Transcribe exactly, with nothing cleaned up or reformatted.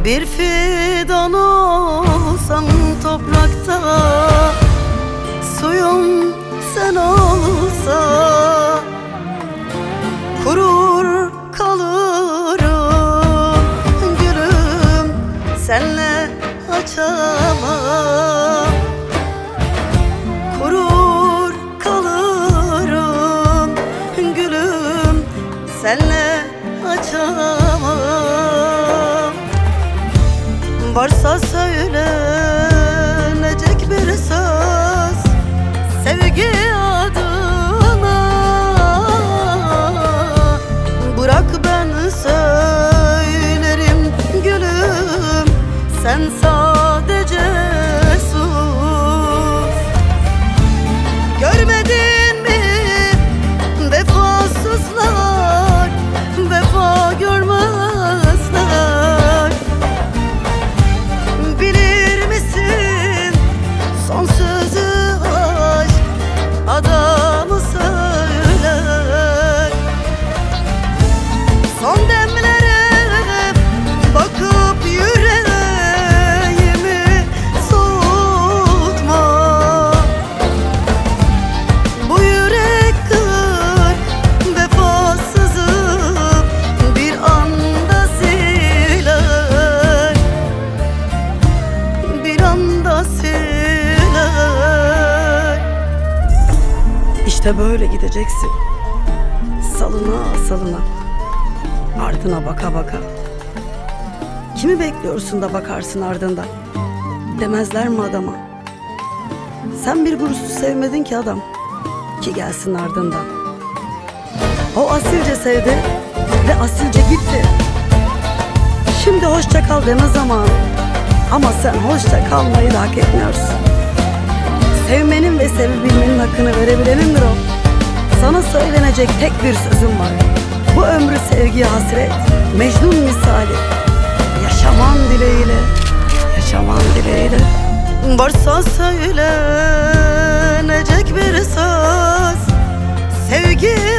Bir fidan olsam toprakta, suyum sen olsa, kurur kalırım gülüm, senle açamam. Kurur kalırım gülüm, senle açamam. Varsa söylenecek bir söz sevgi adına, bırak ben söylerim gülüm, sen sadece sus. Görmedin mi vefasızlar vefa görmezler? Bilir misin son sözü aşk adamı söyler. Son demlere bakıp yüreğimi soğutma. Bu yürek kır vefasızım bir anda siler, bir anda siler. İşte böyle gideceksin, salına salına, ardına baka baka. Kimi bekliyorsun da bakarsın ardından? Demezler mi adama? Sen bir kurusu sevmedin ki adam, ki gelsin ardından. O asilce sevdi ve asilce gitti. Şimdi hoşça kal deme zamanı, ama sen hoşça kalmayı da hak etmiyorsun. Sevmenin ve sevebilmenin hakkını verebilenindir o. Sana söylenecek tek bir sözüm var. Bu ömrü sevgiye hasret, Mecnun misali, yaşaman dileğiyle, yaşaman dileğiyle. Varsa söylenecek bir söz sevgi